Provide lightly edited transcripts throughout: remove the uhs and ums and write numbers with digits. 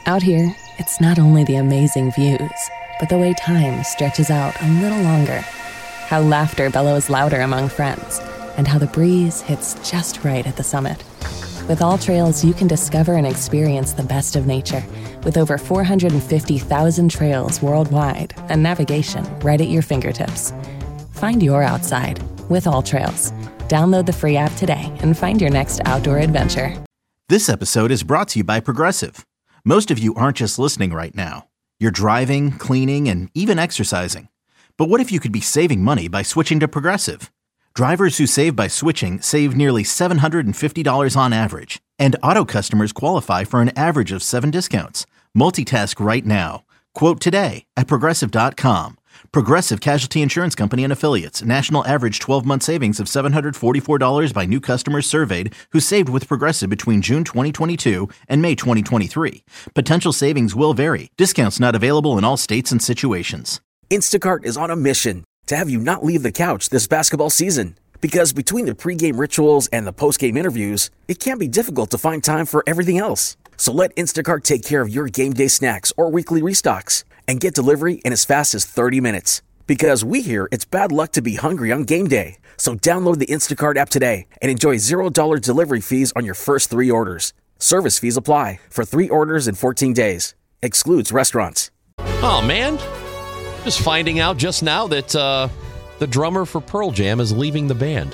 Out here, it's not only the amazing views, but the way time stretches out a little longer. How laughter bellows louder among friends, and how the breeze hits just right at the summit. With All Trails, you can discover and experience the best of nature, with over 450,000 trails worldwide and navigation right at your fingertips. Find your outside with All Trails. Download the free app today and find your next outdoor adventure. This episode is brought to you by Progressive. Most of you aren't just listening right now. You're driving, cleaning, and even exercising. But what if you could be saving money by switching to Progressive? Drivers who save by switching save nearly $750 on average. And auto customers qualify for an average of 7 discounts. Multitask right now. Quote today at Progressive.com. Progressive Casualty Insurance Company and Affiliates. National average 12-month savings of $744 by new customers surveyed who saved with Progressive between June 2022 and May 2023. Potential savings will vary. Discounts not available in all states and situations. Instacart is on a mission to have you not leave the couch this basketball season. Because between the pregame rituals and the postgame interviews, it can be difficult to find time for everything else. So let Instacart take care of your game day snacks or weekly restocks and get delivery in as fast as 30 minutes. Because we hear it's bad luck to be hungry on game day. So download the Instacart app today and enjoy $0 delivery fees on your first 3 orders. Service fees apply for 3 orders in 14 days. Excludes restaurants. Oh, man. Just finding out just now that the drummer for Pearl Jam is leaving the band.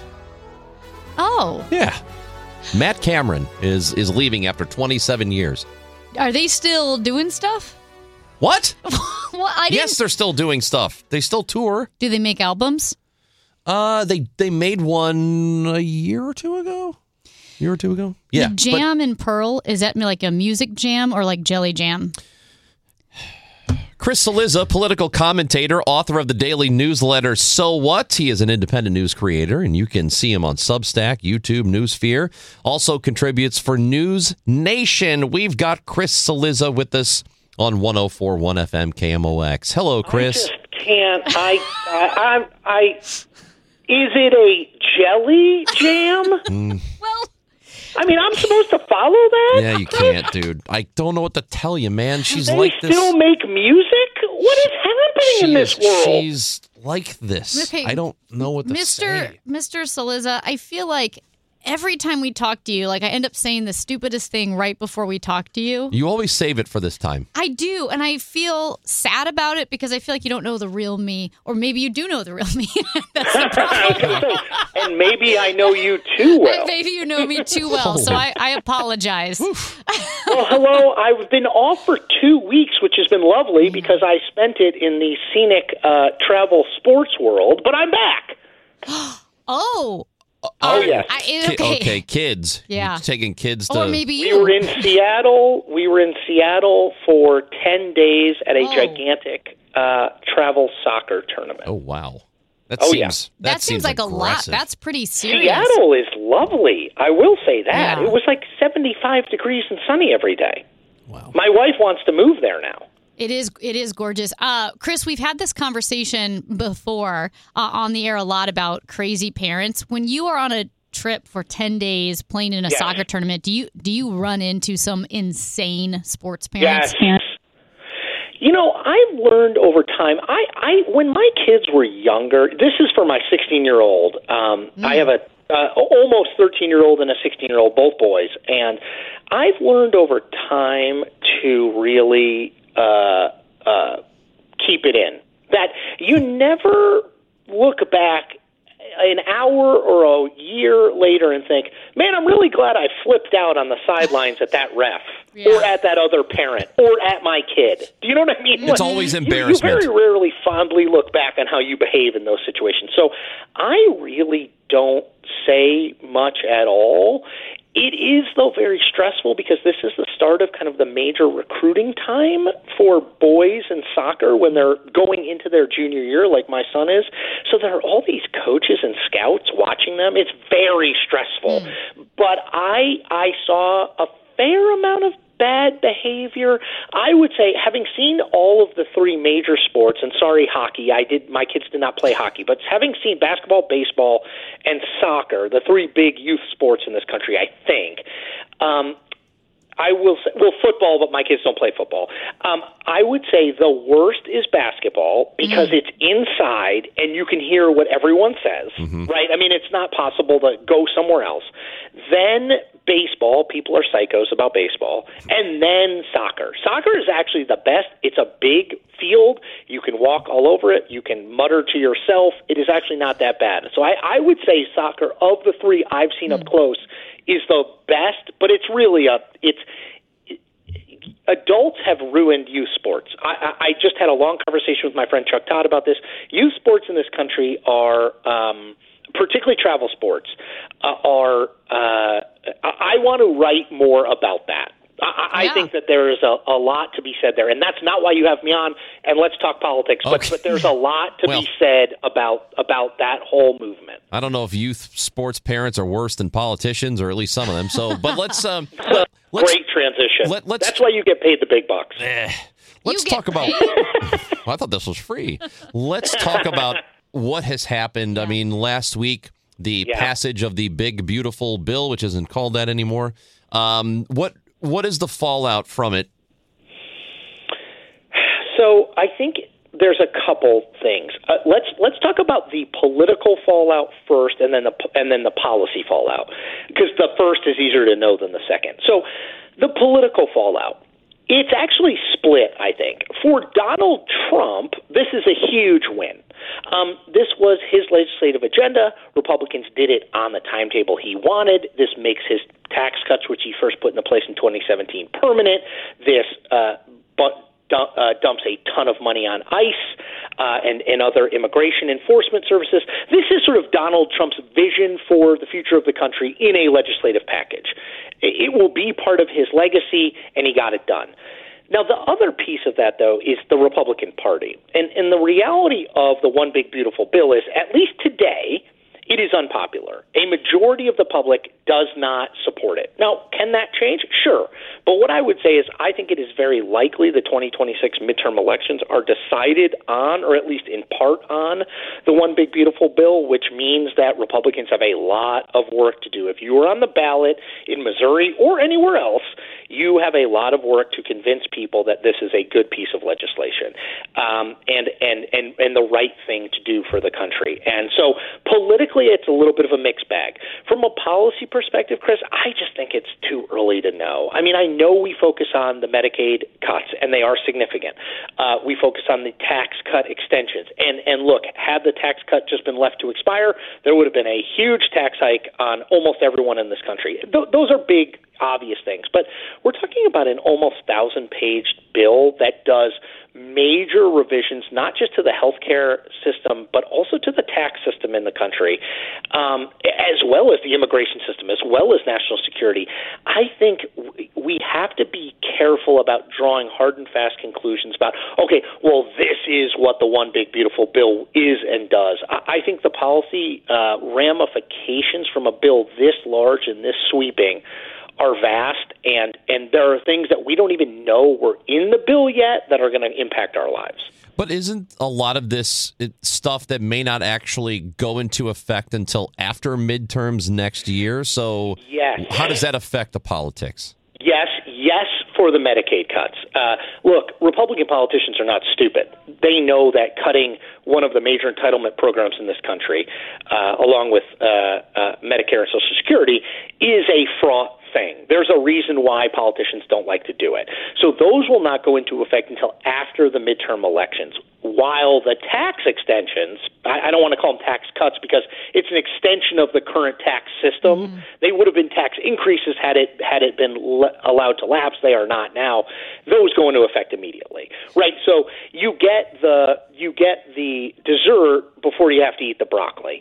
Oh. Yeah. Matt Cameron is leaving after 27 years. Are they still doing stuff? What? Well, yes, they're still doing stuff. They still tour. Do they make albums? They made one a year or two ago. Yeah. The Jam and Pearl, is that like a music jam or like Jelly Jam? Chris Cillizza, political commentator, author of the daily newsletter So What? He is an independent news creator, and you can see him on Substack, YouTube, Newsphere. Also contributes for News Nation. We've got Chris Cillizza with us on 104.1 FM KMOX. Hello, Chris. I just can't. Is it a jelly jam? Well, I mean, I'm supposed to follow that? Yeah, you can't, dude. I don't know what to tell you, man. She's they like this. still make music? What is happening in this world? She's like this. Okay, I don't know what to say. Mr. Cillizza, I feel like every time we talk to you, like I end up saying the stupidest thing right before we talk to you. You always save it for this time. I do, and I feel sad about it because I feel like you don't know the real me, or maybe you do know the real me. That's the problem. And maybe I know you too well. And maybe you know me too well, so I apologize. Well, hello. I've been off for 2 weeks, which has been lovely because I spent it in the scenic travel sports world, but I'm back. Oh, yes. Okay, kids. Yeah. You're taking kids to... Or maybe We you. were in Seattle. We were in Seattle for 10 days at a gigantic travel soccer tournament. Oh, wow. That seems like aggressive. a lot. That's pretty serious. Seattle is lovely. I will say that. Yeah. It was like 75 degrees and sunny every day. Wow. My wife wants to move there now. It is gorgeous. Chris, we've had this conversation before on the air a lot about crazy parents. When you are on a trip for 10 days playing in a soccer tournament, do you run into some insane sports parents? Yes. You know, I've learned over time, I when my kids were younger, this is for my 16-year-old. I have a almost 13-year-old and a 16-year-old, both boys. And I've learned over time to really keep it in. That you never look back an hour or a year later and think, man, I'm really glad I flipped out on the sidelines at that ref or at that other parent or at my kid. Do you know what I mean? It's always embarrassment. You very rarely fondly look back on how you behave in those situations. So I really don't say much at all. It is, though, very stressful because this is the start of kind of the major recruiting time for boys in soccer when they're going into their junior year, like my son is. So there are all these coaches and scouts watching them. It's very stressful. But I saw a fair amount of bad behavior. I would say, having seen all of the 3 major sports, and sorry, hockey, my kids did not play hockey, but having seen basketball, baseball, and soccer, the 3 big youth sports in this country, I think, I will say, well, football, but my kids don't play football. I would say the worst is basketball because it's inside and you can hear what everyone says, right? I mean, it's not possible to go somewhere else. Then baseball, people are psychos about baseball, and then soccer. Soccer is actually the best. It's a big field. You can walk all over it. You can mutter to yourself. It is actually not that bad. So I would say soccer, of the three I've seen up close, is the best, but it's really adults have ruined youth sports. I just had a long conversation with my friend Chuck Todd about this. Youth sports in this country are, particularly travel sports, I want to write more about that. I think that there is a lot to be said there, and that's not why you have me on, and let's talk politics, okay. but there's a lot to be said about that whole movement. I don't know if youth sports parents are worse than politicians, or at least some of them. So, but let's great transition. That's why you get paid the big bucks. Let's talk about well, I thought this was free. Let's talk about what has happened. I mean, last week, the passage of the big, beautiful bill, which isn't called that anymore. What is the fallout from it? So I think there's a couple things. Let's talk about the political fallout first, and then the policy fallout, because the first is easier to know than the second. So the political fallout, it's actually split, I think. For Donald Trump, this is a huge win. This was his legislative agenda. Republicans did it on the timetable he wanted. This makes his tax cuts, which he first put into place in 2017, permanent. This dumps a ton of money on ICE and other immigration enforcement services. This is sort of Donald Trump's vision for the future of the country in a legislative package. It will be part of his legacy, and he got it done. Now, the other piece of that, though, is the Republican Party. And the reality of the One Big Beautiful Bill is, at least today, it is unpopular. A majority of the public does not support it. Now, can that change? Sure. But what I would say is I think it is very likely the 2026 midterm elections are decided on, or at least in part on, the One Big Beautiful Bill, which means that Republicans have a lot of work to do. If you are on the ballot in Missouri or anywhere else, you have a lot of work to convince people that this is a good piece of legislation and the right thing to do for the country. And so politically, it's a little bit of a mixed bag. From a policy perspective, Chris, I just think it's too early to know. I mean, I know we focus on the Medicaid cuts, and they are significant. We focus on the tax cut extensions. And look, had the tax cut just been left to expire, there would have been a huge tax hike on almost everyone in this country. Those are big, obvious things. But we're talking about an almost 1,000-page bill that does major revisions, not just to the healthcare system, but also to the tax system in the country, as well as the immigration system, as well as national security. I think we have to be careful about drawing hard and fast conclusions about, okay, well, this is what the One Big Beautiful Bill is and does. I think the policy ramifications from a bill this large and this sweeping are vast, and there are things that we don't even know were in the bill yet that are going to impact our lives. But isn't a lot of this stuff that may not actually go into effect until after midterms next year? So yes. How does that affect the politics? Yes, for the Medicaid cuts. Look, Republican politicians are not stupid. They know that cutting one of the major entitlement programs in this country, along with Medicare and Social Security, is a fraught thing. There's a reason why politicians don't like to do it. So those will not go into effect until after the midterm elections. While the tax extensions, I don't want to call them tax cuts because it's an extension of the current tax system. Mm-hmm. They would have been tax increases had it been allowed to lapse. They are not now. Those go into effect immediately, right? So you get the dessert before you have to eat the broccoli.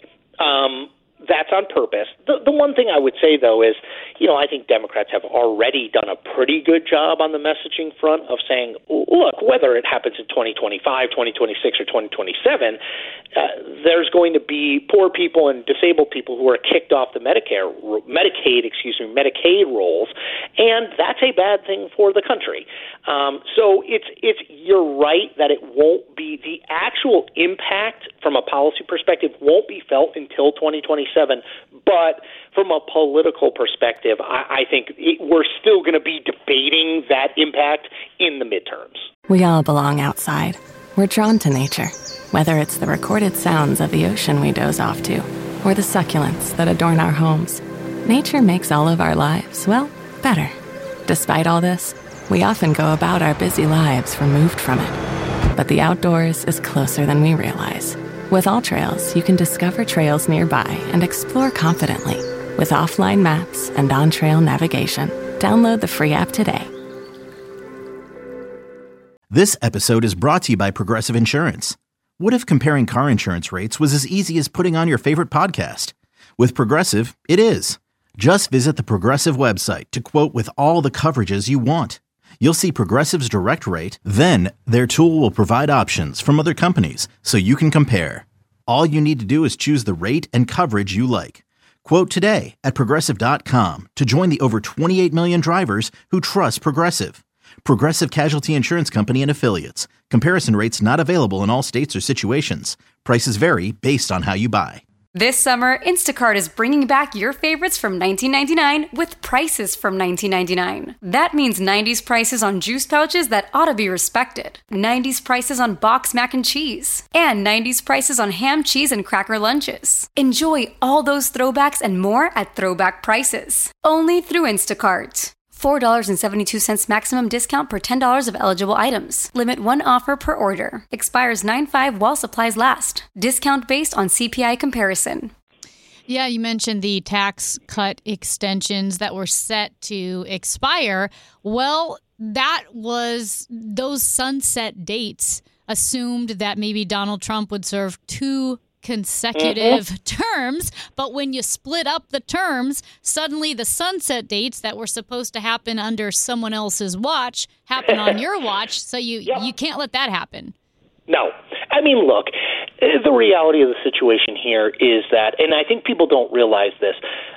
That's on purpose. The one thing I would say, though, is, I think Democrats have already done a pretty good job on the messaging front of saying, look, whether it happens in 2025, 2026, or 2027, there's going to be poor people and disabled people who are kicked off the Medicaid rolls, and that's a bad thing for the country. So you're right that it won't be, the actual impact from a policy perspective won't be felt until 2027, but from a political perspective, I think we're still going to be debating that impact in the midterms. We all belong outside. We're drawn to nature, whether it's the recorded sounds of the ocean we doze off to, or the succulents that adorn our homes. Nature makes all of our lives, well, better. Despite all this, we often go about our busy lives removed from it. But the outdoors is closer than we realize. With AllTrails, you can discover trails nearby and explore confidently. With offline maps and on-trail navigation, download the free app today. This episode is brought to you by Progressive Insurance. What if comparing car insurance rates was as easy as putting on your favorite podcast? With Progressive, it is. Just visit the Progressive website to quote with all the coverages you want. You'll see Progressive's direct rate, then their tool will provide options from other companies so you can compare. All you need to do is choose the rate and coverage you like. Quote today at Progressive.com to join the over 28 million drivers who trust Progressive. Progressive Casualty Insurance Company and Affiliates. Comparison rates not available in all states or situations. Prices vary based on how you buy. This summer, Instacart is bringing back your favorites from 1999 with prices from 1999. That means 90s prices on juice pouches that ought to be respected, 90s prices on boxed mac and cheese, and 90s prices on ham, cheese, and cracker lunches. Enjoy all those throwbacks and more at throwback prices. Only through Instacart. $4.72 maximum discount per $10 of eligible items. Limit one offer per order. Expires 9/5 while supplies last. Discount based on CPI comparison. Yeah, you mentioned the tax cut extensions that were set to expire. Well, that was those sunset dates assumed that maybe Donald Trump would serve 2 consecutive terms, but when you split up the terms, suddenly the sunset dates that were supposed to happen under someone else's watch happen on your watch, so you can't let that happen. No. I mean, look, the reality of the situation here is that, and I think people don't realize this,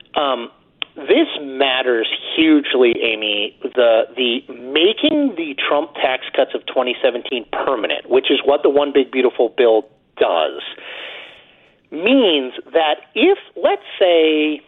this matters hugely, Amy, the making the Trump tax cuts of 2017 permanent, which is what the One Big Beautiful Bill does, means that if, let's say,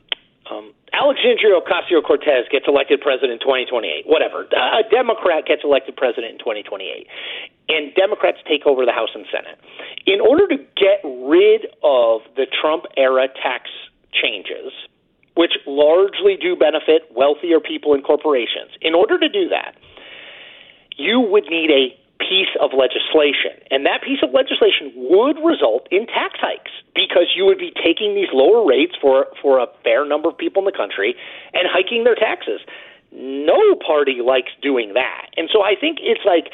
Alexandria Ocasio-Cortez gets elected president in 2028, whatever, a Democrat gets elected president in 2028, and Democrats take over the House and Senate, in order to get rid of the Trump-era tax changes, which largely do benefit wealthier people and corporations, in order to do that, you would need a piece of legislation, and that piece of legislation would result in tax hikes because you would be taking these lower rates for a fair number of people in the country and hiking their taxes. No party likes doing that, and so I think it's like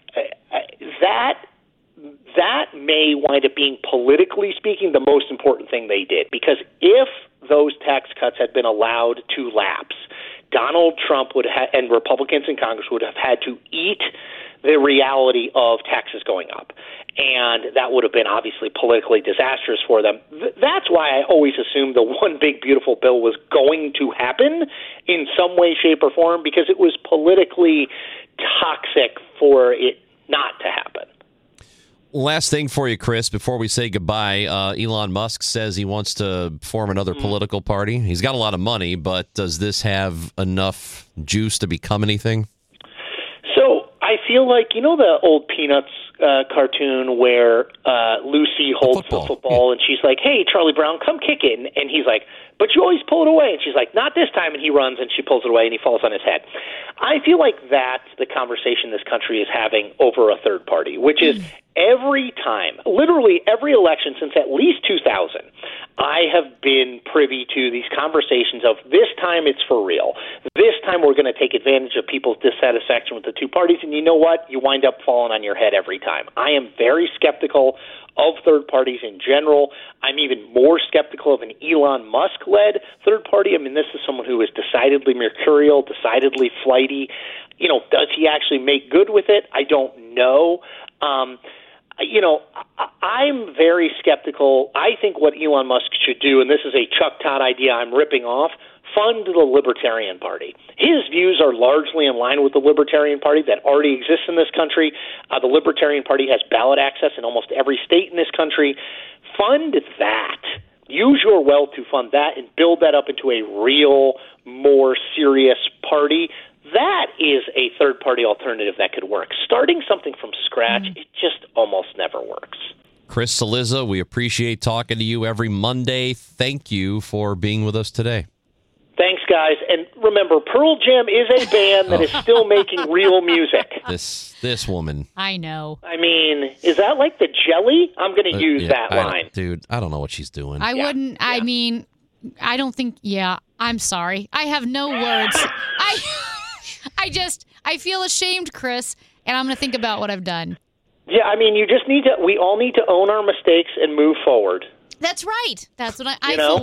that may wind up being, politically speaking, the most important thing they did, because if those tax cuts had been allowed to lapse, Donald Trump would and Republicans in Congress would have had to eat the reality of taxes going up. And that would have been obviously politically disastrous for them. That's why I always assumed the One Big Beautiful Bill was going to happen in some way, shape, or form, because it was politically toxic for it not to happen. Last thing for you, Chris, before we say goodbye, Elon Musk says he wants to form another political party. He's got a lot of money, but does this have enough juice to become anything? So I feel like, you know the old Peanuts cartoon where Lucy holds the football and she's like, hey, Charlie Brown, come kick it. And he's like, but you always pull it away. And she's like, not this time. And he runs and she pulls it away and he falls on his head. I feel like that's the conversation this country is having over a third party, which is every time, literally every election since at least 2000, I have been privy to these conversations of this time it's for real. This time we're going to take advantage of people's dissatisfaction with the two parties. And you know what? You wind up falling on your head every time. I am very skeptical of third parties in general. I'm even more skeptical of an Elon Musk-led third party. I mean, this is someone who is decidedly mercurial, decidedly flighty. You know, does he actually make good with it? I don't know. You know, I'm very skeptical. I think what Elon Musk should do, and this is a Chuck Todd idea I'm ripping off, fund the Libertarian Party. His views are largely in line with the Libertarian Party that already exists in this country. The Libertarian Party has ballot access in almost every state in this country. Fund that. Use your wealth to fund that and build that up into a real, more serious party. That is a third-party alternative that could work. Starting something from scratch, it just almost never works. Chris Cillizza, we appreciate talking to you every Monday. Thank you for being with us today. Thanks, guys. And remember, Pearl Jam is a band that is still making real music. This woman. I know. I mean, is that like the jelly? I'm going to use that line. Dude, I don't know what she's doing. I wouldn't. I mean, I don't think. Yeah, I'm sorry. I have no words. I feel ashamed, Chris, and I'm going to think about what I've done. Yeah, I mean, we all need to own our mistakes and move forward. That's right. That's what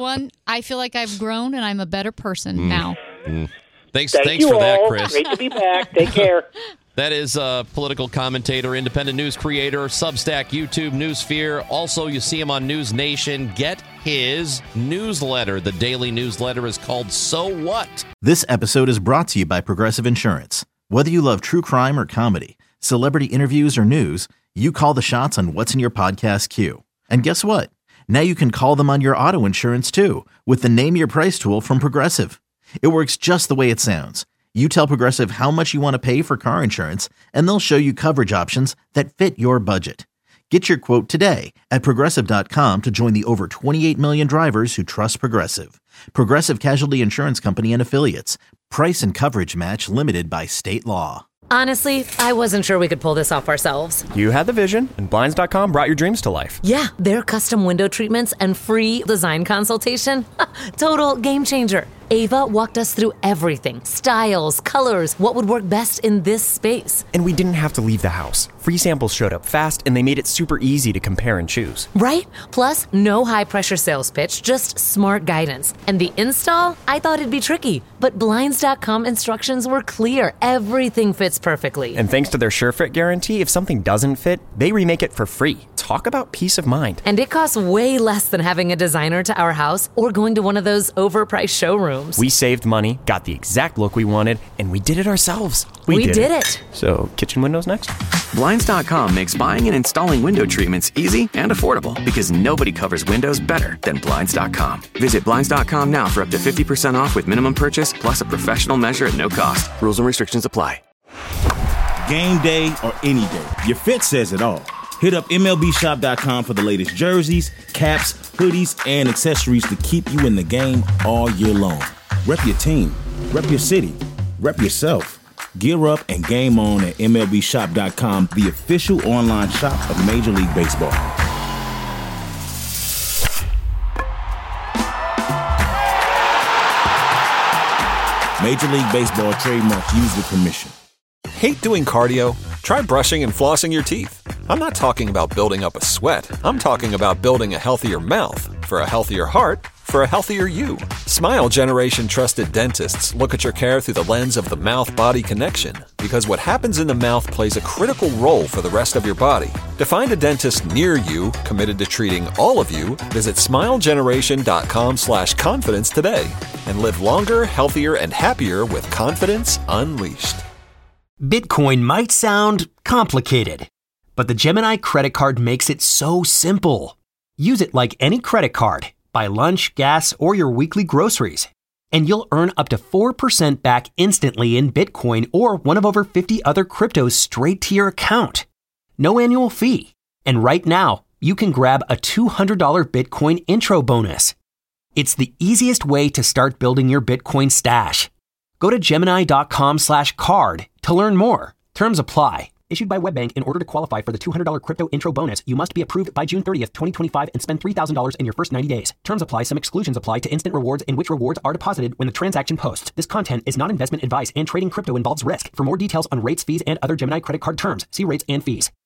I feel like I've grown and I'm a better person now. Thanks Thank for you that, all. Chris. Great to be back. Take care. That is political commentator, independent news creator, Substack, YouTube, Newsphere. Also, you see him on News Nation. Get his newsletter. The daily newsletter is called So What? This episode is brought to you by Progressive Insurance. Whether you love true crime or comedy, celebrity interviews or news, you call the shots on what's in your podcast queue. And guess what? Now you can call them on your auto insurance too with the Name Your Price tool from Progressive. It works just the way it sounds. You tell Progressive how much you want to pay for car insurance, and they'll show you coverage options that fit your budget. Get your quote today at Progressive.com to join the over 28 million drivers who trust Progressive. Progressive Casualty Insurance Company and Affiliates. Price and coverage match limited by state law. Honestly, I wasn't sure we could pull this off ourselves. You had the vision, and Blinds.com brought your dreams to life. Yeah, their custom window treatments and free design consultation. Total game changer. Ava walked us through everything. Styles, colors, what would work best in this space. And we didn't have to leave the house. Free samples showed up fast, and they made it super easy to compare and choose. Right? Plus, no high-pressure sales pitch, just smart guidance. And the install? I thought it'd be tricky, but Blinds.com instructions were clear. Everything fits perfectly. And thanks to their SureFit guarantee, if something doesn't fit, they remake it for free. Talk about peace of mind. And it costs way less than having a designer to our house or going to one of those overpriced showrooms. We saved money, got the exact look we wanted, and we did it ourselves. We did it. So, kitchen windows next? Blinds.com makes buying and installing window treatments easy and affordable because nobody covers windows better than Blinds.com. Visit Blinds.com now for up to 50% off with minimum purchase plus a professional measure at no cost. Rules and restrictions apply. Game day or any day, your fit says it all. Hit up MLBshop.com for the latest jerseys, caps, hoodies, and accessories to keep you in the game all year long. Rep your team, rep your city, rep yourself. Gear up and game on at MLBshop.com, the official online shop of Major League Baseball. Major League Baseball trademark used with permission. Hate doing cardio? Try brushing and flossing your teeth. I'm not talking about building up a sweat. I'm talking about building a healthier mouth. For a healthier heart, for a healthier you. Smile Generation trusted dentists look at your care through the lens of the mouth-body connection, because what happens in the mouth plays a critical role for the rest of your body. To find a dentist near you committed to treating all of you, visit smilegeneration.com/confidence today and live longer, healthier, and happier with confidence unleashed. Bitcoin might sound complicated, but the Gemini credit card makes it so simple. Use it like any credit card. Buy lunch, gas, or your weekly groceries, and you'll earn up to 4% back instantly in Bitcoin or one of over 50 other cryptos straight to your account. No annual fee. And right now, you can grab a $200 Bitcoin intro bonus. It's the easiest way to start building your Bitcoin stash. Go to Gemini.com/card to learn more. Terms apply. Issued by WebBank. In order to qualify for the $200 crypto intro bonus, you must be approved by June 30th, 2025 and spend $3,000 in your first 90 days. Terms apply. Some exclusions apply to instant rewards in which rewards are deposited when the transaction posts. This content is not investment advice and trading crypto involves risk. For more details on rates, fees, and other Gemini credit card terms, see rates and fees.